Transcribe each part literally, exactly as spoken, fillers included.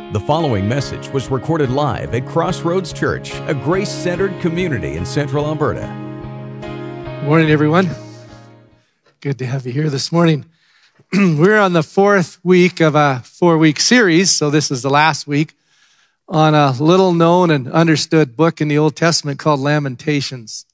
The following message was recorded live at Crossroads Church, a grace-centered community in Central Alberta. Good morning, everyone. Good to have you here this morning. We're on the fourth week of a four-week series, so this is the last week, on a little-known and understood book in the Old Testament called Lamentations.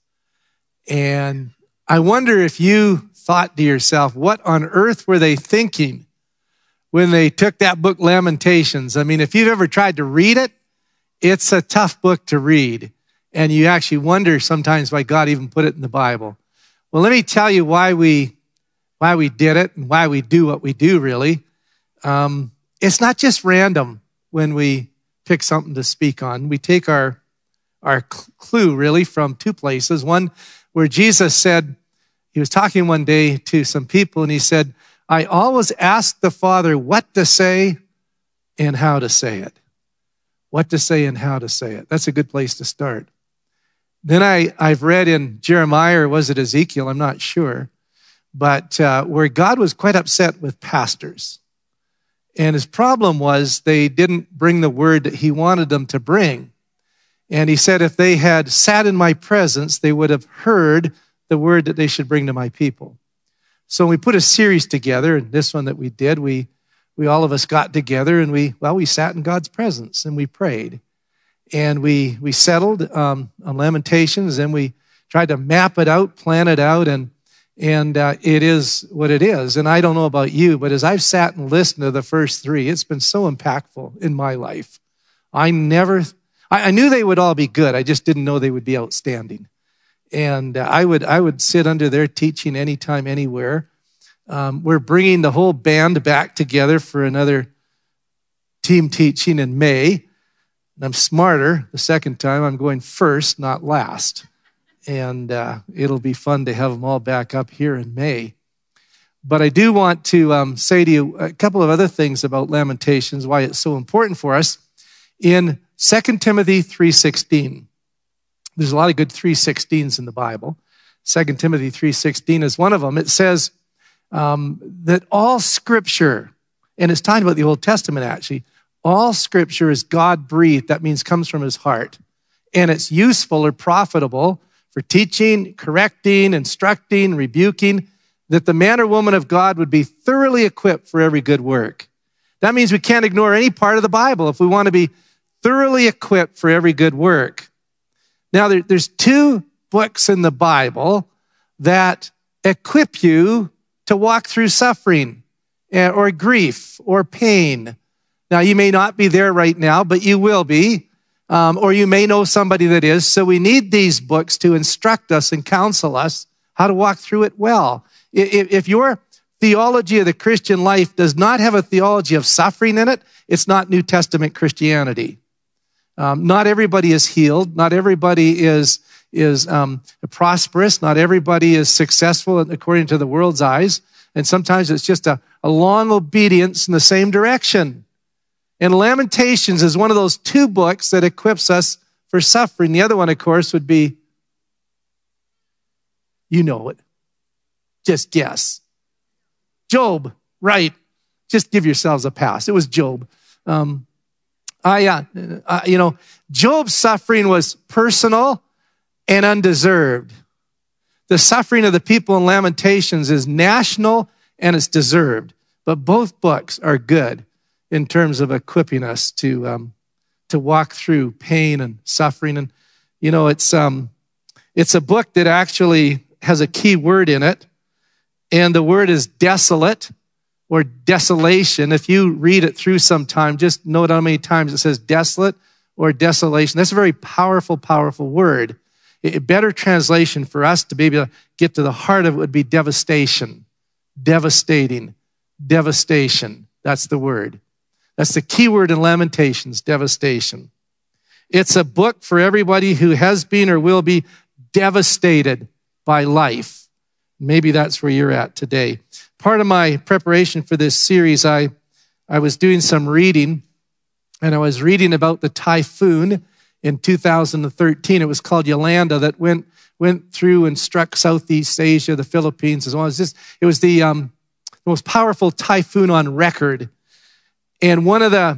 And I wonder if you thought to yourself, what on earth were they thinking when they took that book, Lamentations? I mean, if you've ever tried to read it, it's a tough book to read. And you actually wonder sometimes why God even put it in the Bible. Well, let me tell you why we why we did it and why we do what we do, really. Um, it's not just random when we pick something to speak on. We take our, our clue, really, from two places. One where Jesus said, he was talking one day to some people, and he said, I always ask the Father what to say and how to say it. What to say and how to say it. That's a good place to start. Then I, I've read in Jeremiah, or was it Ezekiel? I'm not sure. But uh, where God was quite upset with pastors. And his problem was they didn't bring the word that he wanted them to bring. And he said if they had sat in my presence, they would have heard the word that they should bring to my people. So we put a series together, and this one that we did, we we all of us got together and we, well, we sat in God's presence and we prayed. And we we settled um, on Lamentations, and we tried to map it out, plan it out, and and uh, it is what it is. And I don't know about you, but as I've sat and listened to the first three, it's been so impactful in my life. I never, I, I knew they would all be good. I just didn't know they would be outstanding. And uh, I would I would sit under their teaching anytime, anywhere. Um, we're bringing the whole band back together for another team teaching in May. And I'm smarter the second time. I'm going first, not last. And uh, it'll be fun to have them all back up here in May. But I do want to um, say to you a couple of other things about Lamentations, why it's so important for us. In Second Timothy three sixteen, there's a lot of good three sixteens in the Bible. Second Timothy three sixteen is one of them. It says um, that all Scripture, and it's talking about the Old Testament actually, all Scripture is God-breathed. That means comes from his heart. And it's useful or profitable for teaching, correcting, instructing, rebuking, that the man or woman of God would be thoroughly equipped for every good work. That means we can't ignore any part of the Bible if we want to be thoroughly equipped for every good work. Now, there, there's two books in the Bible that equip you to walk through suffering or grief or pain. Now, you may not be there right now, but you will be, um, or you may know somebody that is. So we need these books to instruct us and counsel us how to walk through it well. If, if your theology of the Christian life does not have a theology of suffering in it, it's not New Testament Christianity. Um, not everybody is healed. Not everybody is is um, prosperous. Not everybody is successful according to the world's eyes. And sometimes it's just a, a long obedience in the same direction. And Lamentations is one of those two books that equips us for suffering. The other one, of course, would be, you know it. Just guess. Job, right. Just give yourselves a pass. It was Job. Um, I, uh, uh, you know, Job's suffering was personal and undeserved. The suffering of the people in Lamentations is national and it's deserved. But both books are good in terms of equipping us to um, to walk through pain and suffering. And, you know, it's um, it's a book that actually has a key word in it. And the word is desolate or desolation. If you read it through sometime, just note how many times it says desolate or desolation. That's a very powerful, powerful word. A better translation for us to be able to get to the heart of it would be devastation. Devastating. Devastation. That's the word. That's the key word in Lamentations, devastation. It's a book for everybody who has been or will be devastated by life. Maybe that's where you're at today. Part of my preparation for this series, I, I was doing some reading, and I was reading about the typhoon in two thousand thirteen. It was called Yolanda, that went went through and struck Southeast Asia, the Philippines, as well as this. It was the um, most powerful typhoon on record. And one of the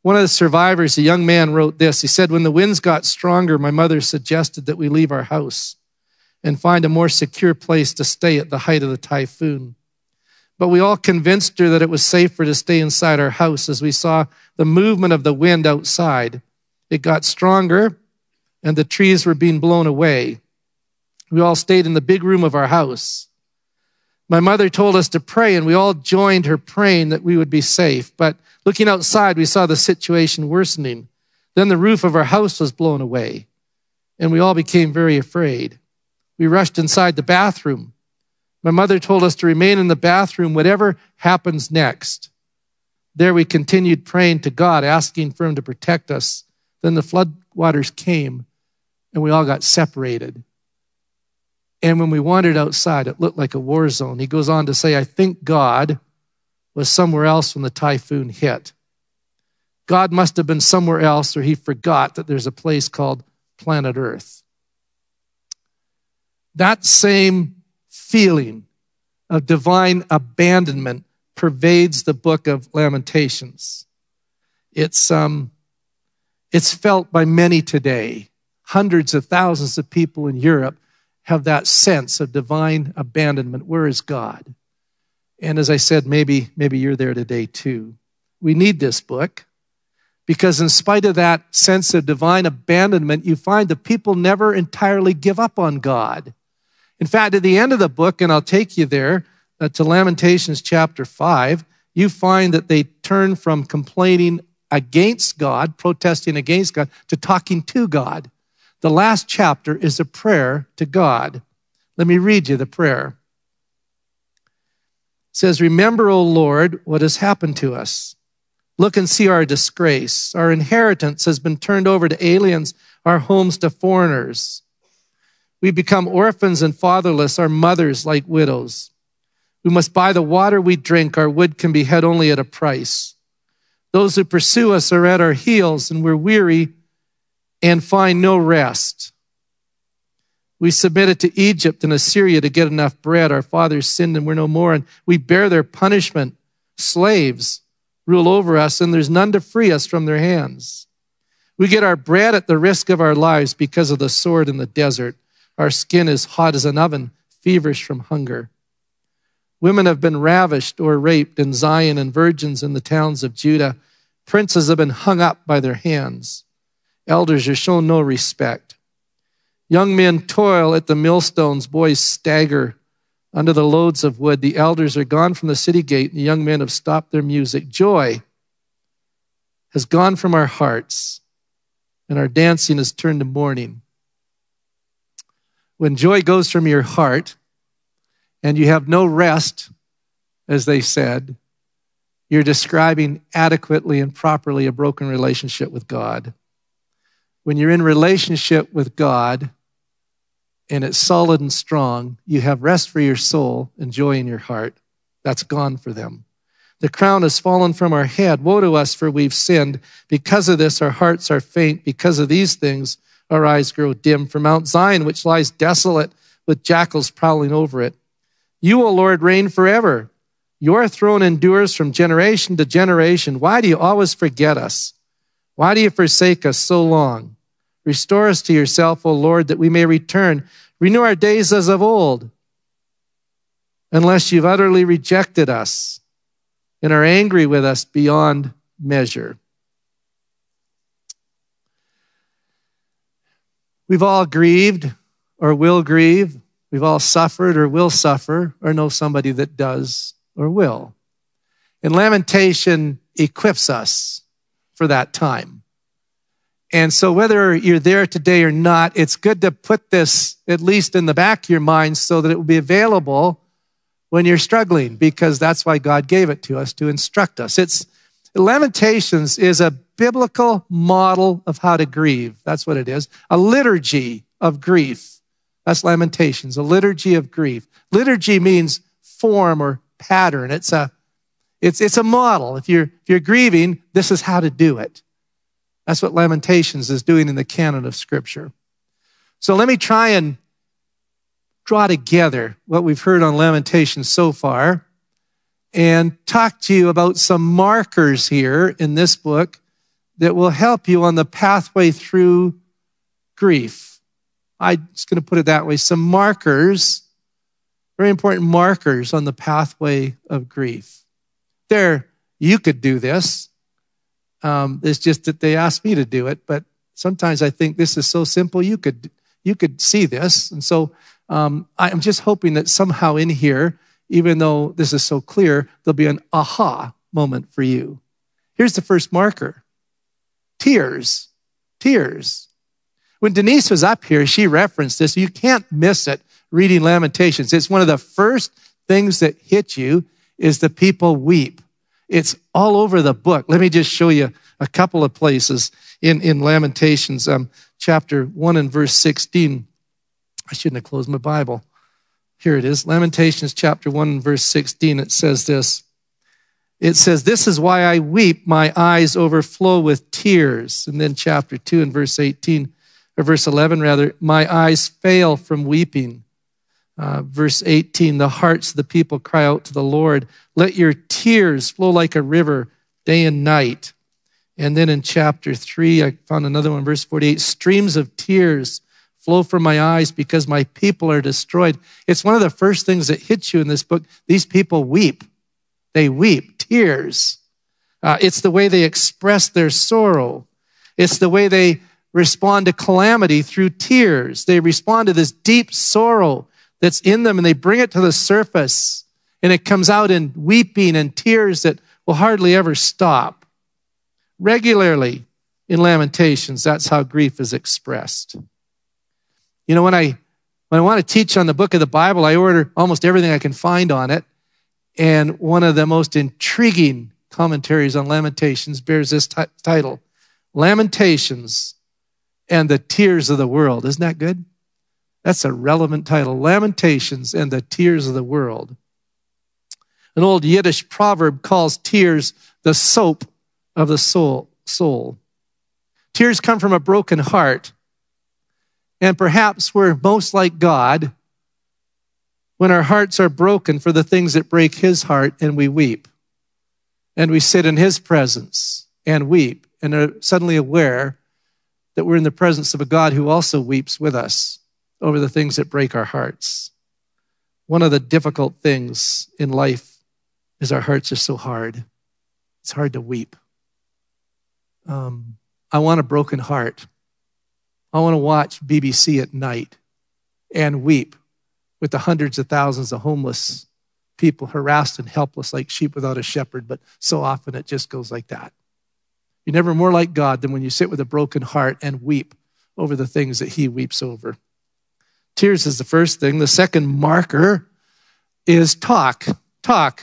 One of the survivors, a young man, wrote this. He said, when the winds got stronger, my mother suggested that we leave our house and find a more secure place to stay at the height of the typhoon. But we all convinced her that it was safer to stay inside our house as we saw the movement of the wind outside. It got stronger, and the trees were being blown away. We all stayed in the big room of our house. My mother told us to pray, and we all joined her praying that we would be safe. But looking outside, we saw the situation worsening. Then the roof of our house was blown away, and we all became very afraid. We rushed inside the bathroom. My mother told us to remain in the bathroom, whatever happens next. There we continued praying to God, asking for him to protect us. Then the floodwaters came, and we all got separated. And when we wandered outside, it looked like a war zone. He goes on to say, I think God was somewhere else when the typhoon hit. God must have been somewhere else, or he forgot that there's a place called planet Earth. That same feeling of divine abandonment pervades the book of Lamentations. It's, um, it's felt by many today. Hundreds of thousands of people in Europe have that sense of divine abandonment. Where is God? And as I said, maybe, maybe you're there today too. We need this book because in spite of that sense of divine abandonment, you find that people never entirely give up on God. In fact, at the end of the book, and I'll take you there uh, to Lamentations chapter five, you find that they turn from complaining against God, protesting against God, to talking to God. The last chapter is a prayer to God. Let me read you the prayer. It says, remember, O Lord, what has happened to us. Look and see our disgrace. Our inheritance has been turned over to aliens, our homes to foreigners. We become orphans and fatherless, our mothers like widows. We must buy the water we drink. Our wood can be had only at a price. Those who pursue us are at our heels, and we're weary and find no rest. We submitted to Egypt and Assyria to get enough bread. Our fathers sinned and we're no more, and we bear their punishment. Slaves rule over us, and there's none to free us from their hands. We get our bread at the risk of our lives because of the sword in the desert. Our skin is hot as an oven, feverish from hunger. Women have been ravished or raped in Zion, and virgins in the towns of Judah. Princes have been hung up by their hands. Elders are shown no respect. Young men toil at the millstones. Boys stagger under the loads of wood. The elders are gone from the city gate, and the young men have stopped their music. Joy has gone from our hearts, and our dancing has turned to mourning. When joy goes from your heart and you have no rest, as they said, you're describing adequately and properly a broken relationship with God. When you're in relationship with God and it's solid and strong, you have rest for your soul and joy in your heart. That's gone for them. The crown has fallen from our head. Woe to us, for we've sinned. Because of this, our hearts are faint. Because of these things, our eyes grow dim. For Mount Zion, which lies desolate with jackals prowling over it. You, O Lord, reign forever. Your throne endures from generation to generation. Why do you always forget us? Why do you forsake us so long? Restore us to yourself, O Lord, that we may return. Renew our days as of old, unless you've utterly rejected us and are angry with us beyond measure. We've all grieved or will grieve. We've all suffered or will suffer or know somebody that does or will. And lamentation equips us for that time. And so whether you're there today or not, it's good to put this at least in the back of your mind so that it will be available when you're struggling, because that's why God gave it to us, to instruct us. It's Lamentations is a biblical model of how to grieve. That's what it is. A liturgy of grief. That's Lamentations, a liturgy of grief. Liturgy means form or pattern. It's a, it's, it's a model. If you're, if you're grieving, this is how to do it. That's what Lamentations is doing in the canon of Scripture. So let me try and draw together what we've heard on Lamentations so far and talk to you about some markers here in this book that will help you on the pathway through grief. I'm just going to put it that way. Some markers, very important markers on the pathway of grief. There, you could do this. Um, it's just that they asked me to do it, but sometimes I think this is so simple, you could you could see this. And so um, I'm just hoping that somehow in here, even though this is so clear, there'll be an aha moment for you. Here's the first marker. Tears. Tears. When Denise was up here, she referenced this. You can't miss it reading Lamentations. It's one of the first things that hit you is the people weep. It's all over the book. Let me just show you a couple of places in, in Lamentations, um, chapter one and verse sixteen. I shouldn't have closed my Bible. Here it is. Lamentations chapter one and verse sixteen. It says this. It says, "This is why I weep, my eyes overflow with tears." And then chapter two and verse eighteen, or verse eleven rather, "My eyes fail from weeping." Uh, verse eighteen, "The hearts of the people cry out to the Lord. Let your tears flow like a river day and night." And then in chapter three, I found another one, verse forty-eight, "Streams of tears flow from my eyes because my people are destroyed." It's one of the first things that hits you in this book. These people weep. They weep, tears. Uh, it's the way they express their sorrow. It's the way they respond to calamity through tears. They respond to this deep sorrow that's in them, and they bring it to the surface, and it comes out in weeping and tears that will hardly ever stop. Regularly in Lamentations, that's how grief is expressed. You know, when I when I want to teach on the book of the Bible, I order almost everything I can find on it, and one of the most intriguing commentaries on Lamentations bears this t- title, Lamentations and the Tears of the World. Isn't that good? That's a relevant title, Lamentations and the Tears of the World. An old Yiddish proverb calls tears the soap of the soul. soul. Tears come from a broken heart, and perhaps we're most like God when our hearts are broken for the things that break his heart, and we weep. And we sit in his presence and weep, and are suddenly aware that we're in the presence of a God who also weeps with us over the things that break our hearts. One of the difficult things in life is our hearts are so hard. It's hard to weep. Um, I want a broken heart. I want to watch B B C at night and weep with the hundreds of thousands of homeless people harassed and helpless like sheep without a shepherd, but so often it just goes like that. You're never more like God than when you sit with a broken heart and weep over the things that he weeps over. Tears is the first thing. The second marker is talk. Talk.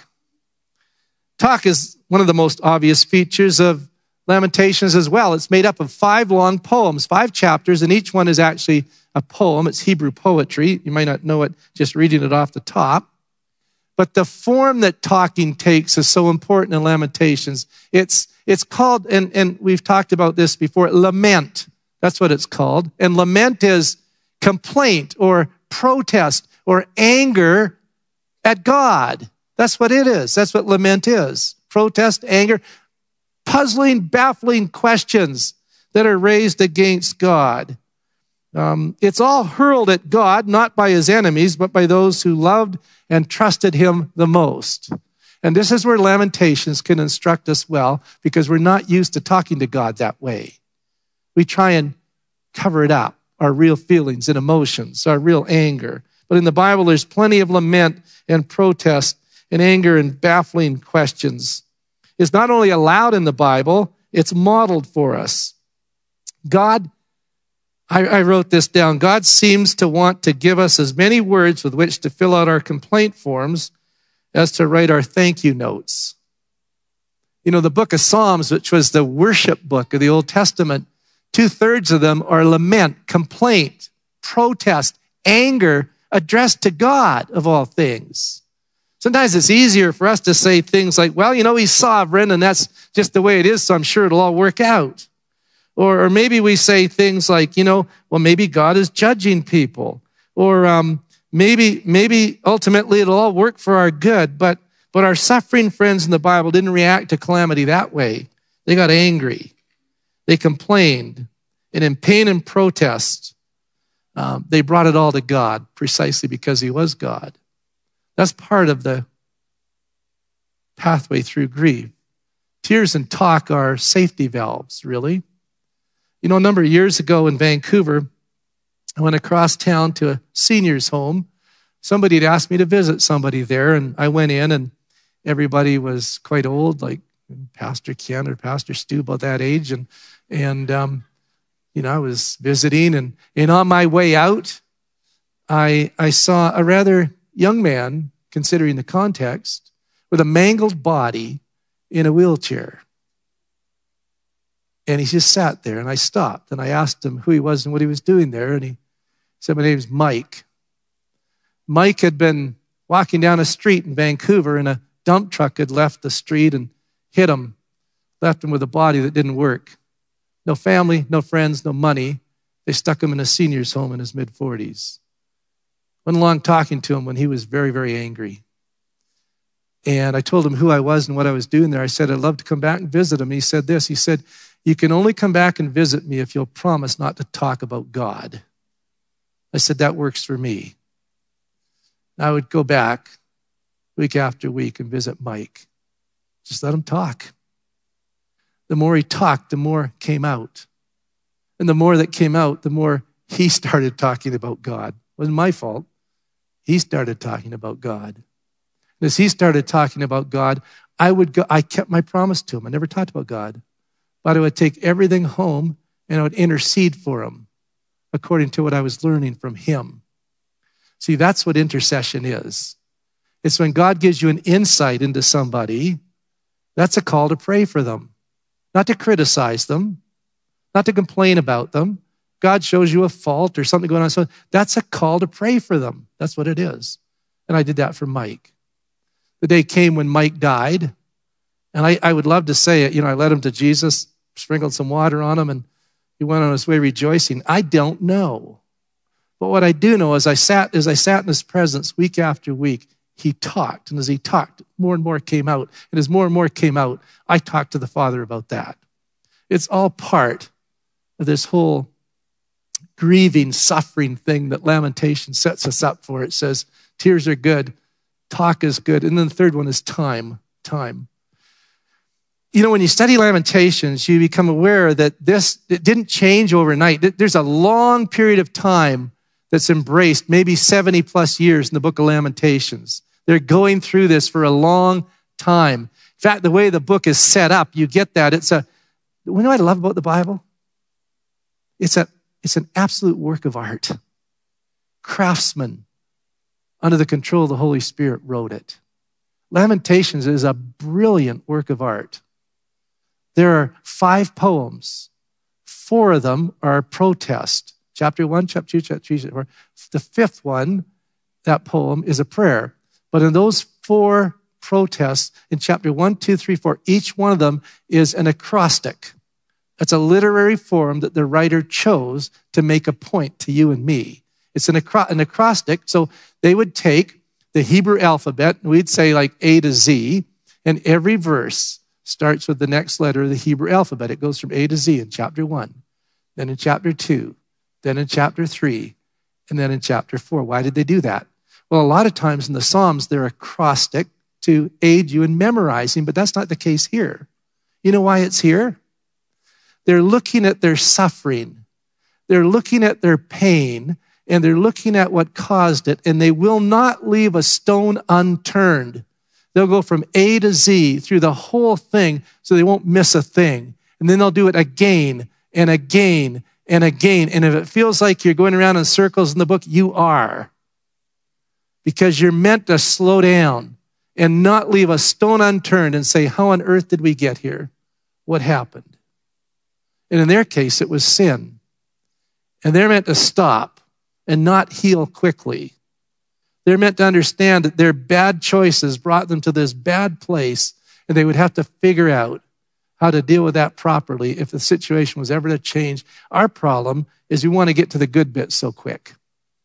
Talk is one of the most obvious features of Lamentations as well. It's made up of five long poems, five chapters, and each one is actually a poem. It's Hebrew poetry. You might not know it just reading it off the top. But the form that talking takes is so important in Lamentations. It's it's called, and, and we've talked about this before, lament. That's what it's called. And lament is complaint or protest or anger at God. That's what it is. That's what lament is. Protest, anger, puzzling, baffling questions that are raised against God. Um, it's all hurled at God, not by his enemies, but by those who loved and trusted him the most. And this is where Lamentations can instruct us well, because we're not used to talking to God that way. We try and cover it up, our real feelings and emotions, our real anger. But in the Bible, there's plenty of lament and protest and anger and baffling questions. It's not only allowed in the Bible, it's modeled for us. God, I, I wrote this down, God seems to want to give us as many words with which to fill out our complaint forms as to write our thank you notes. You know, the book of Psalms, which was the worship book of the Old Testament, two-thirds of them are lament, complaint, protest, anger addressed to God of all things. Sometimes it's easier for us to say things like, well, you know, he's sovereign and that's just the way it is, so I'm sure it'll all work out. Or, or maybe we say things like, you know, well, maybe God is judging people. Or um, maybe maybe ultimately it'll all work for our good. But, but our suffering friends in the Bible didn't react to calamity that way. They got angry. They complained. And in pain and protest, um, they brought it all to God precisely because he was God. That's part of the pathway through grief. Tears and talk are safety valves, really. You know, a number of years ago in Vancouver, I went across town to a senior's home. Somebody had asked me to visit somebody there, and I went in, and everybody was quite old, like Pastor Ken or Pastor Stu, about that age. And, and um, you know, I was visiting, and, and on my way out, I, I saw a rather young man, considering the context, with a mangled body in a wheelchair. And he just sat there, and I stopped, and I asked him who he was and what he was doing there, and he said, my name's Mike. Mike had been walking down a street in Vancouver, and a dump truck had left the street and hit him, left him with a body that didn't work. No family, no friends, no money. They stuck him in a senior's home in his mid-forties. Went along talking to him when he was very, very angry. And I told him who I was and what I was doing there. I said, I'd love to come back and visit him. He said this. He said, you can only come back and visit me if you'll promise not to talk about God. I said, that works for me. I would go back week after week and visit Mike. Just let him talk. The more he talked, the more came out. And the more that came out, the more he started talking about God. It wasn't my fault. He started talking about God. And as he started talking about God, I would go, I kept my promise to him. I never talked about God. But I would take everything home and I would intercede for him according to what I was learning from him. See, that's what intercession is. It's when God gives you an insight into somebody, that's a call to pray for them. Not to criticize them, not to complain about them. God shows you a fault or something going on. So that's a call to pray for them. That's what it is. And I did that for Mike. The day came when Mike died. And I, I would love to say it. You know, I led him to Jesus, sprinkled some water on him, and he went on his way rejoicing. I don't know. But what I do know is I sat, as I sat in his presence week after week, he talked. And as he talked, more and more came out. And as more and more came out, I talked to the Father about that. It's all part of this whole grieving, suffering thing that Lamentation sets us up for. It says, tears are good, talk is good. And then the third one is time, time. You know, when you study Lamentations, you become aware that this, it didn't change overnight. There's a long period of time that's embraced, maybe seventy plus years in the book of Lamentations. They're going through this for a long time. In fact, the way the book is set up, you get that. It's a, you know what I love about the Bible? It's a, it's an absolute work of art. Craftsmen, under the control of the Holy Spirit, wrote it. Lamentations is a brilliant work of art. There are five poems. Four of them are protest. Chapter one, chapter two, chapter three, chapter four. The fifth one, that poem, is a prayer. But in those four protests, in chapter one, two, three, four, each one of them is an acrostic. That's a literary form that the writer chose to make a point to you and me. It's an, acro- an acrostic. So they would take the Hebrew alphabet, and we'd say like A to Z, and every verse starts with the next letter of the Hebrew alphabet. It goes from A to Z in chapter one, then in chapter two, then in chapter three, and then in chapter four. Why did they do that? Well, a lot of times in the Psalms, they're acrostic to aid you in memorizing, but that's not the case here. You know why it's here? They're looking at their suffering. They're looking at their pain, and they're looking at what caused it, and they will not leave a stone unturned. They'll go from A to Z through the whole thing so they won't miss a thing. And then they'll do it again and again and again. And if it feels like you're going around in circles in the book, you are. Because you're meant to slow down and not leave a stone unturned and say, how on earth did we get here? What happened? And in their case, it was sin. And they're meant to stop and not heal quickly. They're meant to understand that their bad choices brought them to this bad place, and they would have to figure out how to deal with that properly if the situation was ever to change. Our problem is we want to get to the good bit so quick.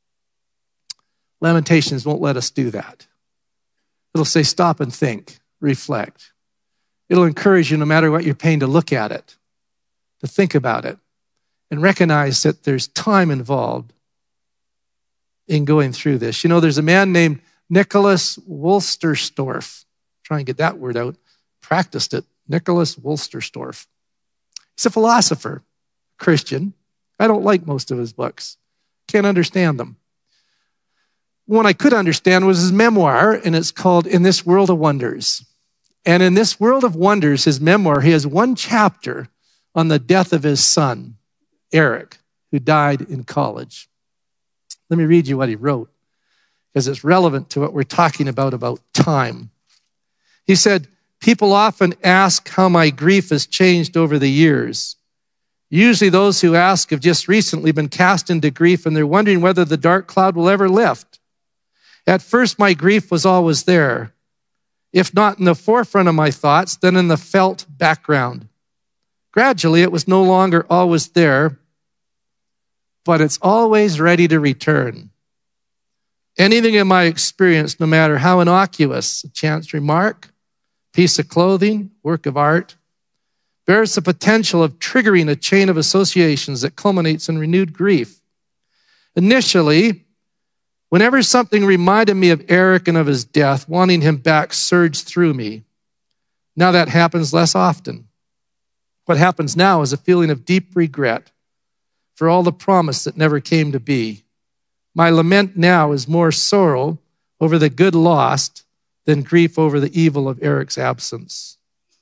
Lamentations won't let us do that. It'll say, stop and think, reflect. It'll encourage you, no matter what you're paying, to look at it. to think about it and recognize that there's time involved in going through this. You know, there's a man named Nicholas Wolsterstorff. Try and get that word out. Practiced it. Nicholas Wolsterstorff. He's a philosopher, Christian. I don't like most of his books. Can't understand them. One I could understand was his memoir, and it's called In This World of Wonders. And in This World of Wonders, his memoir, he has one chapter on the death of his son, Eric, who died in college. Let me read you what he wrote, because it's relevant to what we're talking about, about time. He said, "People often ask how my grief has changed over the years. Usually those who ask have just recently been cast into grief, and they're wondering whether the dark cloud will ever lift. At first, my grief was always there. If not in the forefront of my thoughts, then in the felt background. Gradually, it was no longer always there, but it's always ready to return. Anything in my experience, no matter how innocuous, a chance remark, piece of clothing, work of art, bears the potential of triggering a chain of associations that culminates in renewed grief. Initially, whenever something reminded me of Eric and of his death, wanting him back surged through me. Now that happens less often. What happens now is a feeling of deep regret for all the promise that never came to be. My lament now is more sorrow over the good lost than grief over the evil of Eric's absence."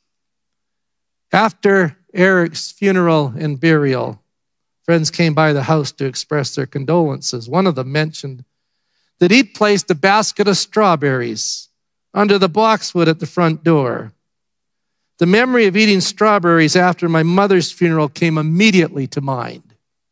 After Eric's funeral and burial, friends came by the house to express their condolences. One of them mentioned that he'd placed a basket of strawberries under the boxwood at the front door. The memory of eating strawberries after my mother's funeral came immediately to mind.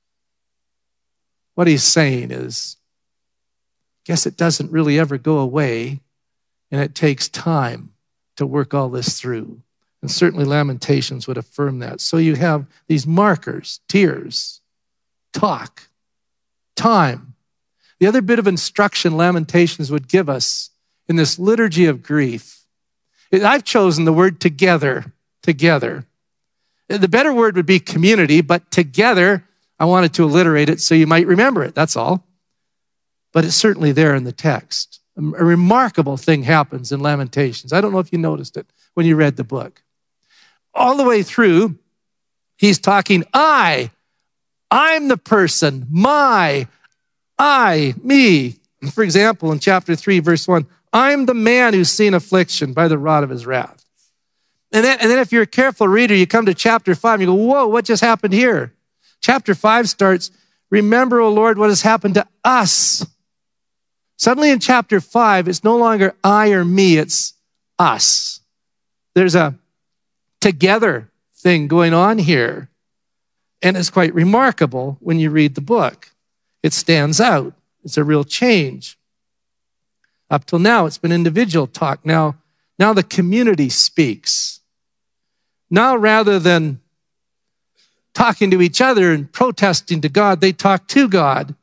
What he's saying is, I guess it doesn't really ever go away, and it takes time to work all this through. And certainly Lamentations would affirm that. So you have these markers, tears, talk, time. The other bit of instruction Lamentations would give us in this liturgy of grief, I've chosen the word together, together. The better word would be community, but together, I wanted to alliterate it so you might remember it, that's all. But it's certainly there in the text. A remarkable thing happens in Lamentations. I don't know if you noticed it when you read the book. All the way through, he's talking, I, I'm the person, my, I, me. For example, in chapter three, verse one, I'm the man who's seen affliction by the rod of his wrath. And then, and then if you're a careful reader, you come to chapter five and you go, whoa, what just happened here? Chapter five starts, remember, O Lord, what has happened to us. Suddenly in chapter five, it's no longer I or me, it's us. There's a together thing going on here. And it's quite remarkable when you read the book. It stands out. It's a real change. Up till now, it's been individual talk. Now, now the community speaks. Now, rather than talking to each other and protesting to God, they talk to God.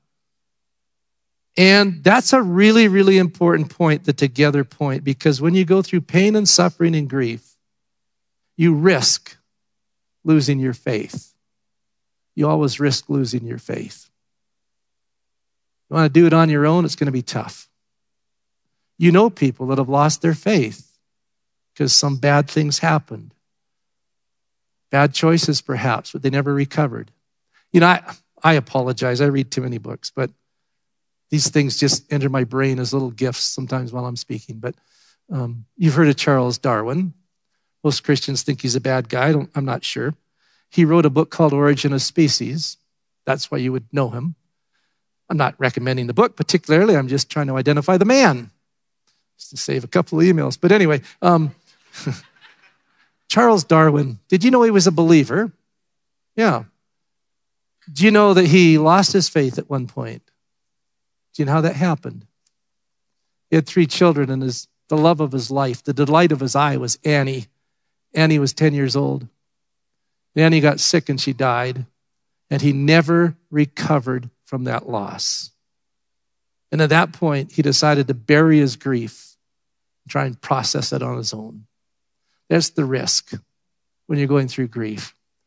And that's a really, really important point, the together point, because when you go through pain and suffering and grief, you risk losing your faith. You always risk losing your faith. You want to do it on your own, it's going to be tough. You know people that have lost their faith because some bad things happened. Bad choices, perhaps, but they never recovered. You know, I, I apologize. I read too many books, but these things just enter my brain as little gifts sometimes while I'm speaking. But um, you've heard of Charles Darwin. Most Christians think he's a bad guy. I don't, I'm not sure. He wrote a book called Origin of Species. That's why you would know him. I'm not recommending the book particularly. I'm just trying to identify the man, just to save a couple of emails. But anyway, um, Charles Darwin, did you know he was a believer? Yeah. Do you know that he lost his faith at one point? Do you know how that happened? He had three children, and his, the love of his life, the delight of his eye was Annie. Annie was ten years old. Annie got sick and she died, and he never recovered from that loss. And at that point, he decided to bury his grief and try and process it on his own. That's the risk when you're going through grief.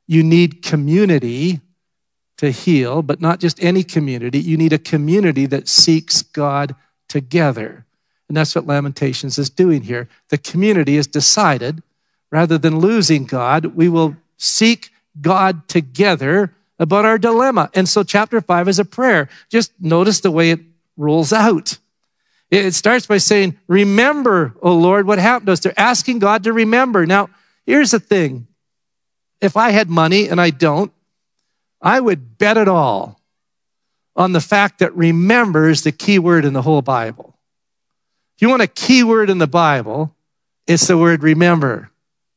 you need community to heal, but not just any community. You need a community that seeks God together. And that's what Lamentations is doing here. The community is decided, rather than losing God, we will seek God together about our dilemma. And so chapter five is a prayer. Just notice the way it rolls out. It starts by saying, remember, O Lord, what happened to us. They're asking God to remember. Now, here's the thing. If I had money, and I don't, I would bet it all on the fact that remember is the key word in the whole Bible. If you want a key word in the Bible, it's the word remember.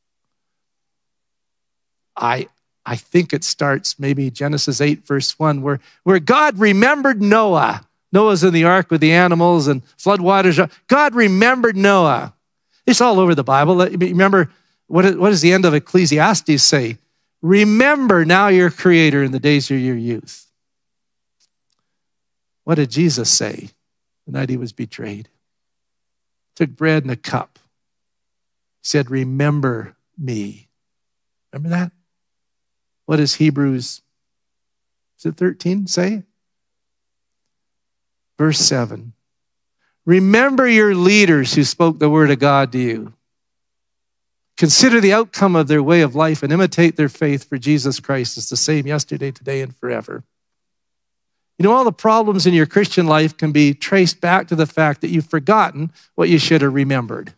I I think it starts maybe Genesis eight, verse one, where, where God remembered Noah. Noah's in the ark with the animals and floodwaters. God remembered Noah. It's all over the Bible. Remember, what, what does the end of Ecclesiastes say? Remember now your Creator in the days of your youth. What did Jesus say the night he was betrayed? Took bread and a cup. He said, remember me. Remember that? What does Hebrews, is it thirteen say? Verse seven. Remember your leaders who spoke the word of God to you. Consider the outcome of their way of life and imitate their faith, for Jesus Christ is the same yesterday, today, and forever. You know, all the problems in your Christian life can be traced back to the fact that you've forgotten what you should have remembered.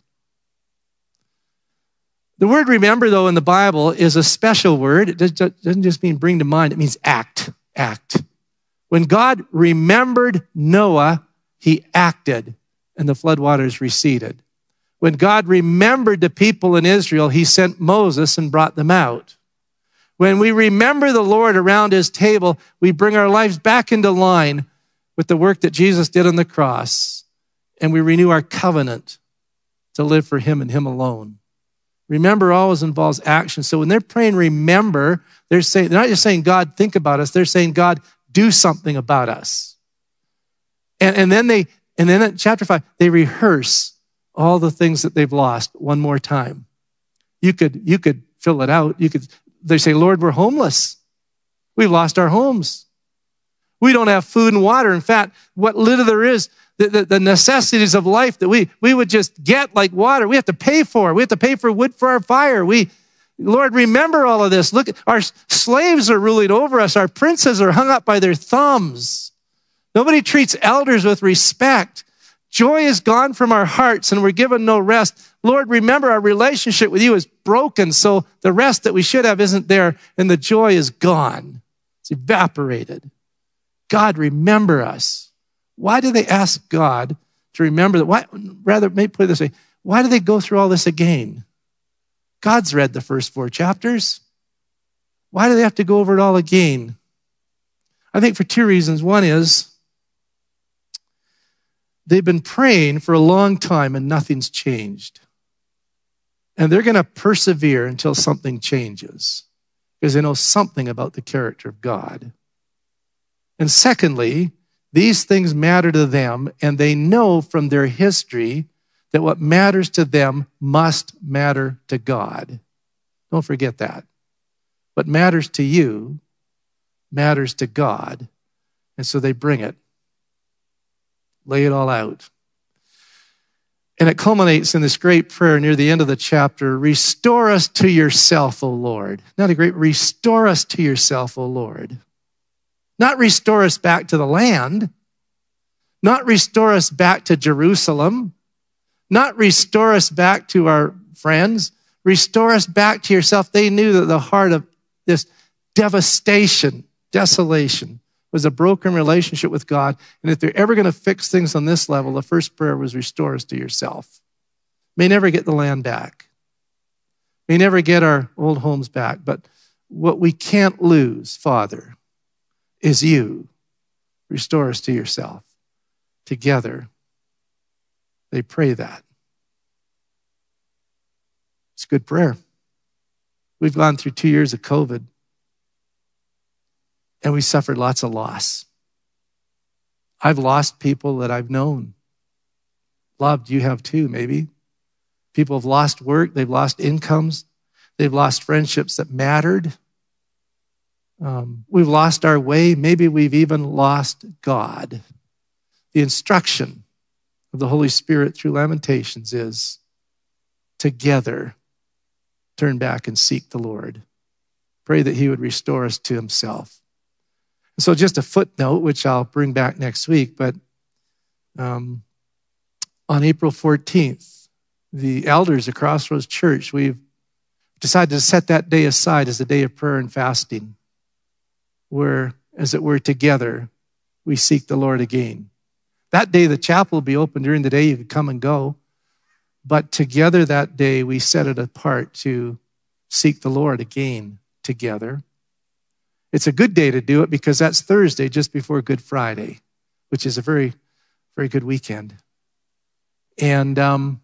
The word remember, though, in the Bible is a special word. It doesn't just mean bring to mind. It means act, act. When God remembered Noah, he acted, and the floodwaters receded. When God remembered the people in Israel, he sent Moses and brought them out. When we remember the Lord around his table, we bring our lives back into line with the work that Jesus did on the cross, and we renew our covenant to live for him and him alone. Remember always involves action. So when they're praying remember, they're saying, they're not just saying, God, think about us. They're saying, God, do something about us. And, and then they, and then in chapter five, they rehearse all the things that they've lost one more time. You could, you could fill it out. You could, they say, Lord, we're homeless. We've lost our homes. We don't have food and water. In fact, what little there is, the, the, the necessities of life that we, we would just get like water, we have to pay for. We have to pay for wood for our fire. We, Lord, remember all of this. Look, our slaves are ruling over us. Our princes are hung up by their thumbs. Nobody treats elders with respect. Joy is gone from our hearts and we're given no rest. Lord, remember our relationship with you is broken, so the rest that we should have isn't there, and the joy is gone. It's evaporated. God, remember us. Why do they ask God to remember that? Why, rather, maybe put it this way, why do they go through all this again? God's read the first four chapters. Why do they have to go over it all again? I think for two reasons. One is they've been praying for a long time and nothing's changed. And they're going to persevere until something changes because they know something about the character of God. And secondly, these things matter to them, and they know from their history that what matters to them must matter to God. Don't forget that. What matters to you matters to God. And so they bring it. Lay it all out. And it culminates in this great prayer near the end of the chapter. Restore us to yourself, O Lord. Not a great, restore us to yourself, O Lord. Not restore us back to the land. Not restore us back to Jerusalem. Not restore us back to our friends. Restore us back to yourself. They knew that the heart of this devastation, desolation, was a broken relationship with God. And if they're ever going to fix things on this level, the first prayer was restore us to yourself. May never get the land back. May never get our old homes back. But what we can't lose, Father, is you. Restore us to yourself. Together, they pray that. It's a good prayer. We've gone through two years of COVID, and we suffered lots of loss. I've lost people that I've known. Loved, you have too, maybe. People have lost work. They've lost incomes. They've lost friendships that mattered. Um, we've lost our way. Maybe we've even lost God. The instruction of the Holy Spirit through Lamentations is together turn back and seek the Lord. Pray that he would restore us to himself. So just a footnote, which I'll bring back next week, but um, on April fourteenth, the elders at Crossroads Church, we've decided to set that day aside as a day of prayer and fasting, where, as it were, together, we seek the Lord again. That day, the chapel will be open during the day. You could come and go. But together that day, we set it apart to seek the Lord again together. It's a good day to do it because that's Thursday, just before Good Friday, which is a very, very good weekend. And um,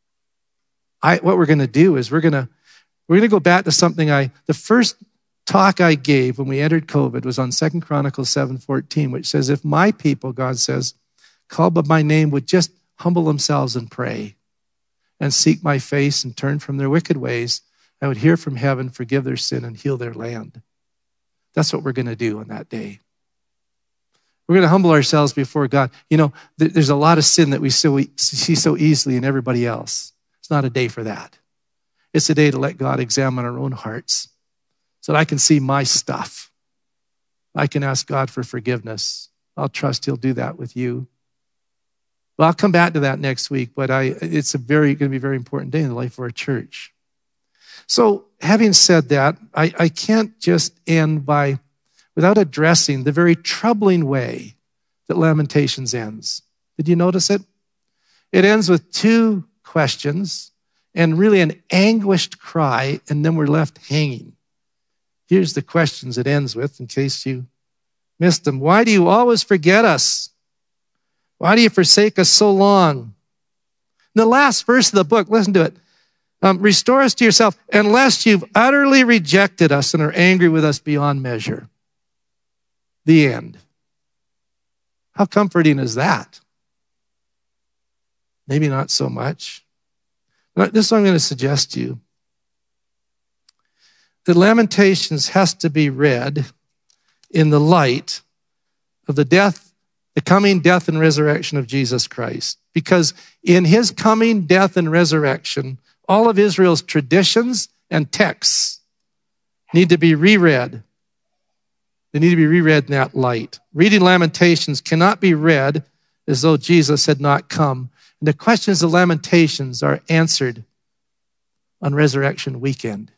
I, what we're going to do is we're going to we're going to go back to something I, the first talk I gave when we entered COVID was on Second Chronicles seven fourteen, which says, if my people, God says, called by my name, would just humble themselves and pray and seek my face and turn from their wicked ways, I would hear from heaven, forgive their sin, and heal their land. That's what we're going to do on that day. We're going to humble ourselves before God. You know, there's a lot of sin that we see so easily in everybody else. It's not a day for that. It's a day to let God examine our own hearts so that I can see my stuff. I can ask God for forgiveness. I'll trust he'll do that with you. Well, I'll come back to that next week, but I, it's a very going to be a very important day in the life of our church. So having said that, I, I can't just end by, without addressing the very troubling way that Lamentations ends. Did you notice it? It ends with two questions and really an anguished cry, and then we're left hanging. Here's the questions it ends with, in case you missed them. Why do you always forget us? Why do you forsake us so long? In the last verse of the book, listen to it. Um, Restore us to yourself, unless you've utterly rejected us and are angry with us beyond measure. The end. How comforting is that? Maybe not so much. But this is what I'm going to suggest to you. The Lamentations has to be read in the light of the death, the coming death and resurrection of Jesus Christ. Because in his coming death and resurrection, all of Israel's traditions and texts need to be reread. They need to be reread in that light. Reading Lamentations cannot be read as though Jesus had not come. And the questions of Lamentations are answered on Resurrection Weekend.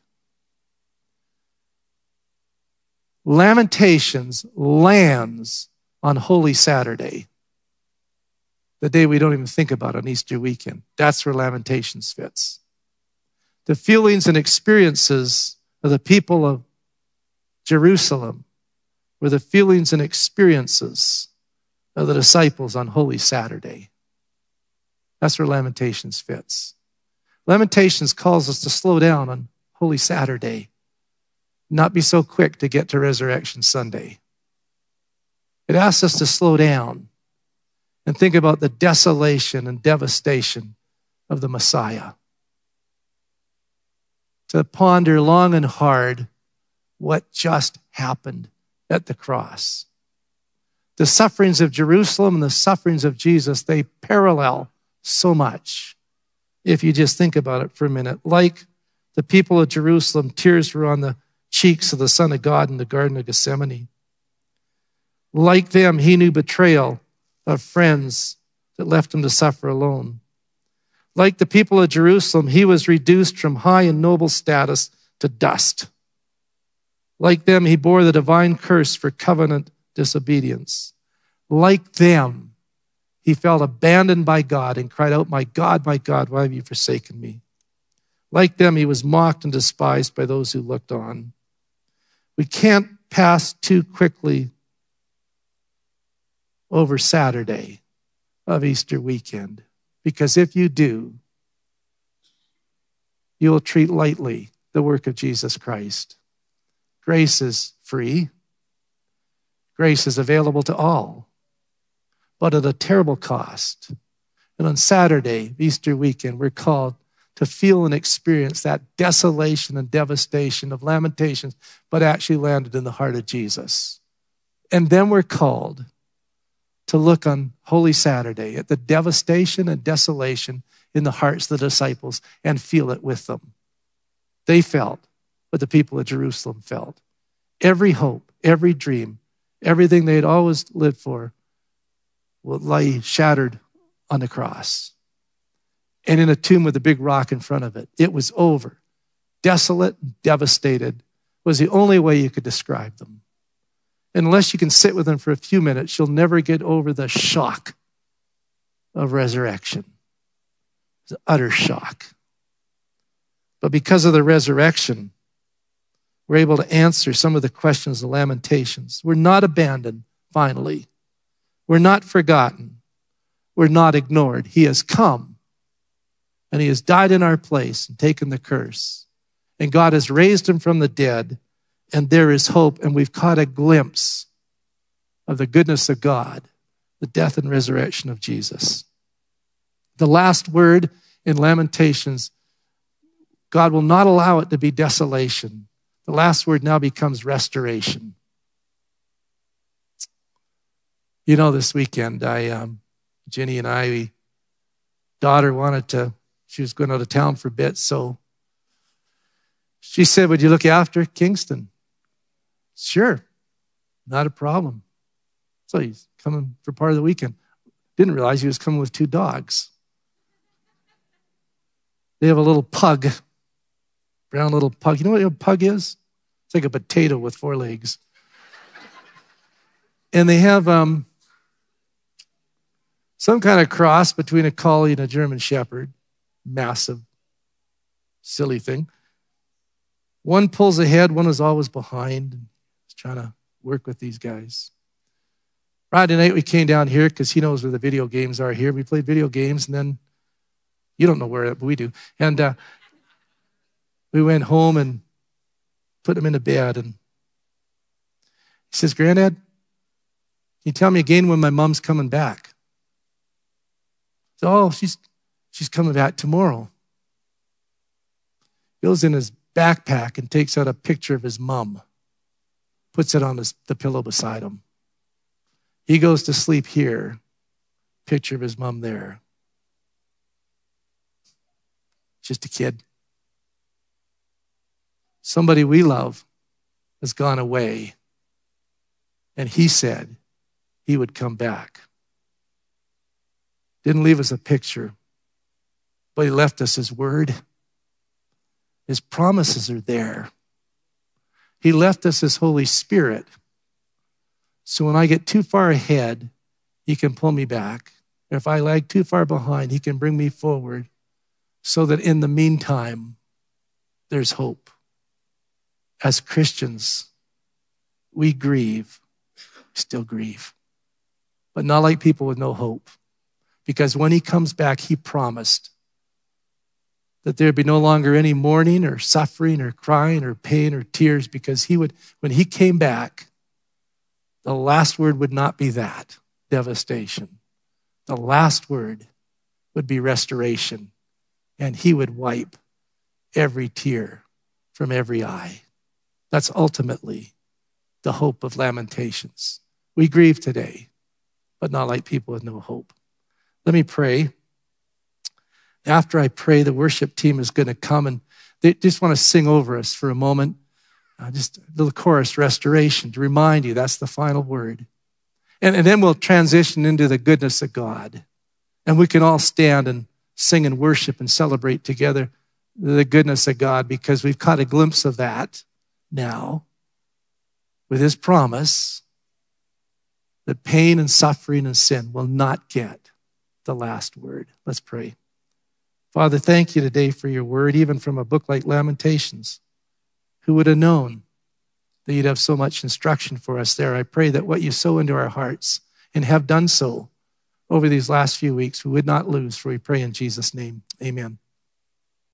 Lamentations lands on Holy Saturday, the day we don't even think about on Easter weekend. That's where Lamentations fits. The feelings and experiences of the people of Jerusalem were the feelings and experiences of the disciples on Holy Saturday. That's where Lamentations fits. Lamentations calls us to slow down on Holy Saturday, not be so quick to get to Resurrection Sunday. It asks us to slow down and think about the desolation and devastation of the Messiah. To ponder long and hard what just happened at the cross. The sufferings of Jerusalem and the sufferings of Jesus, they parallel so much. If you just think about it for a minute. Like the people of Jerusalem, tears were on the cheeks of the Son of God in the Garden of Gethsemane. Like them, he knew betrayal of friends that left him to suffer alone. Like the people of Jerusalem, he was reduced from high and noble status to dust. Like them, he bore the divine curse for covenant disobedience. Like them, he felt abandoned by God and cried out, "My God, my God, why have you forsaken me?" Like them, he was mocked and despised by those who looked on. We can't pass too quickly over Saturday of Easter weekend, because if you do, you will treat lightly the work of Jesus Christ. Grace is free. Grace is available to all, but at a terrible cost. And on Saturday, Easter weekend, we're called to feel and experience that desolation and devastation of Lamentations, but actually landed in the heart of Jesus. And then we're called to look on Holy Saturday at the devastation and desolation in the hearts of the disciples and feel it with them. They felt what the people of Jerusalem felt. Every hope, every dream, everything they had always lived for will lie shattered on the cross and in a tomb with a big rock in front of it. It was over. Desolate, devastated was the only way you could describe them. Unless you can sit with them for a few minutes, you'll never get over the shock of resurrection. It's an utter shock. But because of the resurrection, we're able to answer some of the questions of Lamentations. We're not abandoned, finally. We're not forgotten. We're not ignored. He has come, and he has died in our place and taken the curse. And God has raised him from the dead, and there is hope, and we've caught a glimpse of the goodness of God, the death and resurrection of Jesus. The last word in Lamentations, God will not allow it to be desolation. The last word now becomes restoration. You know, this weekend, I, um, Jenny and I, we, daughter wanted to, she was going out of town for a bit, so she said, would you look after Kingston? Sure, not a problem. So he's coming for part of the weekend. Didn't realize he was coming with two dogs. They have a little pug, brown little pug. You know what a pug is? It's like a potato with four legs. And they have um, some kind of cross between a collie and a German shepherd. Massive, silly thing. One pulls ahead, one is always behind. He's trying to work with these guys. Friday night we came down here because he knows where the video games are here. We played video games, and then you don't know where, but we do. And uh, we went home and put him into bed. And he says, Granddad, can you tell me again when my mom's coming back? So, oh, she's she's coming back tomorrow. Goes in his backpack and takes out a picture of his mom, puts it on his, the pillow beside him. He goes to sleep here, picture of his mom there. Just a kid. Somebody we love has gone away, and he said he would come back. Didn't leave us a picture, but he left us his word. His promises are there. He left us his Holy Spirit. So when I get too far ahead, he can pull me back. If I lag too far behind, he can bring me forward so that in the meantime, there's hope. As Christians, we grieve, still grieve, but not like people with no hope. Because when he comes back, he promised that there'd be no longer any mourning or suffering or crying or pain or tears, because he would, when he came back, the last word would not be that, devastation. The last word would be restoration, and he would wipe every tear from every eye. That's ultimately the hope of Lamentations. We grieve today, but not like people with no hope. Let me pray. After I pray, the worship team is going to come, and they just want to sing over us for a moment. Uh, just a little chorus, restoration, to remind you that's the final word. And, and then we'll transition into the goodness of God. And we can all stand and sing and worship and celebrate together the goodness of God, because we've caught a glimpse of that now with his promise that pain and suffering and sin will not get the last word. Let's pray. Father, thank you today for your word, even from a book like Lamentations. Who would have known that you'd have so much instruction for us there? I pray that what you sow into our hearts, and have done so over these last few weeks, we would not lose, for we pray in Jesus' name. Amen.